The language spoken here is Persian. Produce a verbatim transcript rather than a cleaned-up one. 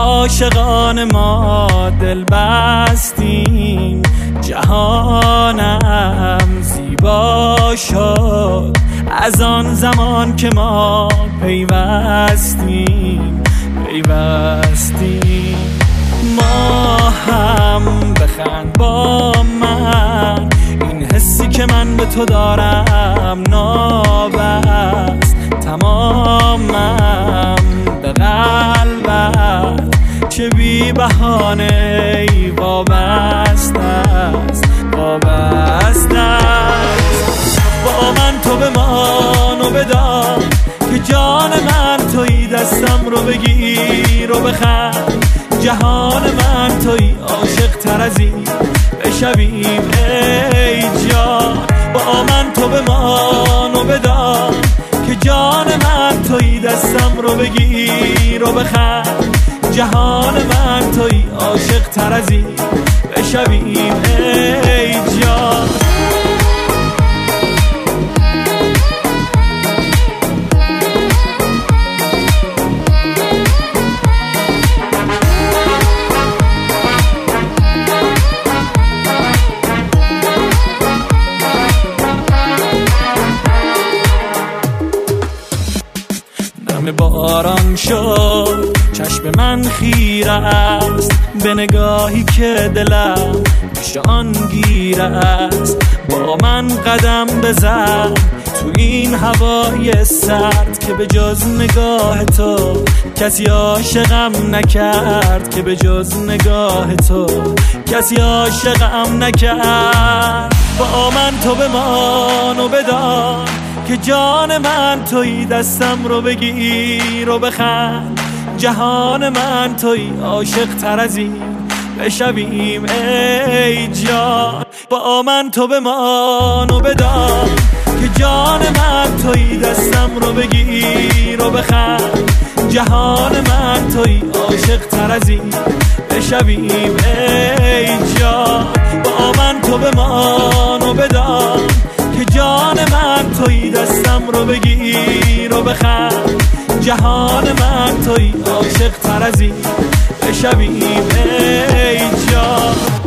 عاشقان ما دل بستیم، جهانم زیبا شد از آن زمان که ما پیوستیم پیوستیم. ما هم بخند با من، این حسی که من به تو دارم نابست تمامم به قلبت، چه بی بهانه ای وابسته است وابسته است. با من تو بمان و بدان که جان من تویی، دستم رو بگیر و بخند، جهان من تویی، عاشق تر از این بشویم ای جان. با من تو بمان و بدان که جان من تویی، دستم رو بگیر و بخند، جهان من تویی، عاشق تر از این بشویم ای جان. باران شد چشم من خیره است به نگاهی که دلم پیش آن گیره است. با من قدم بزن تو این هوای سرد که به جز نگاه تو کسی عاشقم نکرد، که به جز نگاه تو کسی عاشقم نکرد. با من تو بمان و بدان که جان من تویی، دستم رو بگیر و بخند، جهان من تویی، عاشق تر از این بشویم ای جان. با من تو بمان و بدان که جان من تویی، دستم رو بگیر و بخند، جهان من تویی، عاشق تر از این بشویم ای جان. با من تو بمان و بدان که جان من تویی، دستم رو بگیر و بخند، جهان من تویی، عاشق تر از این بشویم ای جان.